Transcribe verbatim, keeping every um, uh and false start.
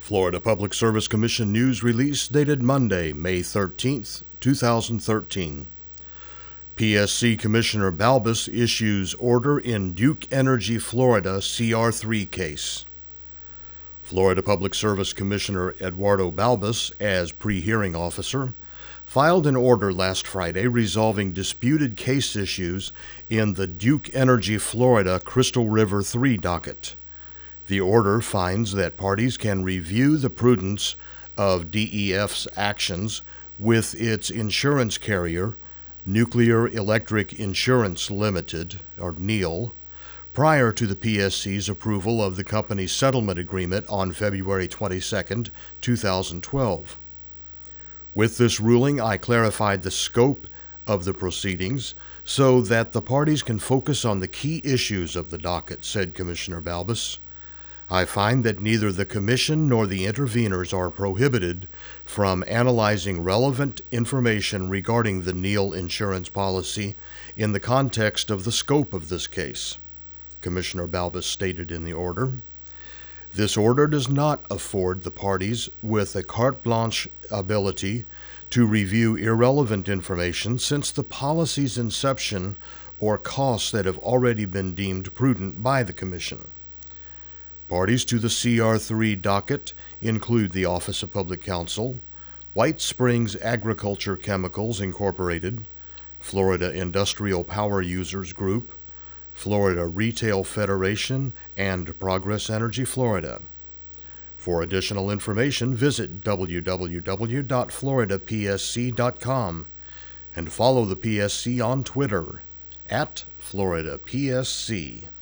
Florida Public Service Commission news release dated Monday, May thirteenth, two thousand thirteen. P S C Commissioner Balbus issues order in Duke Energy Florida C R three case. Florida Public Service Commissioner Eduardo Balbus, as pre-hearing officer, filed an order last Friday resolving disputed case issues in the Duke Energy Florida Crystal River three docket. The order finds that parties can review the prudence of D E F's actions with its insurance carrier, Nuclear Electric Insurance Limited, or N E L, prior to the P S C's approval of the company's settlement agreement on February twenty-second, two thousand twelve. With this ruling, I clarified the scope of the proceedings so that the parties can focus on the key issues of the docket, said Commissioner Balbus. I find that neither the Commission nor the interveners are prohibited from analyzing relevant information regarding the N E L insurance policy in the context of the scope of this case, Commissioner Balbus stated in the order. This order does not afford the parties with a carte blanche ability to review irrelevant information since the policy's inception or costs that have already been deemed prudent by the Commission. Parties to the C R three docket include the Office of Public Counsel, White Springs Agriculture Chemicals Incorporated, Florida Industrial Power Users Group, Florida Retail Federation, and Progress Energy Florida. For additional information, visit w w w dot florida p s c dot com and follow the P S C on Twitter at Florida P S C.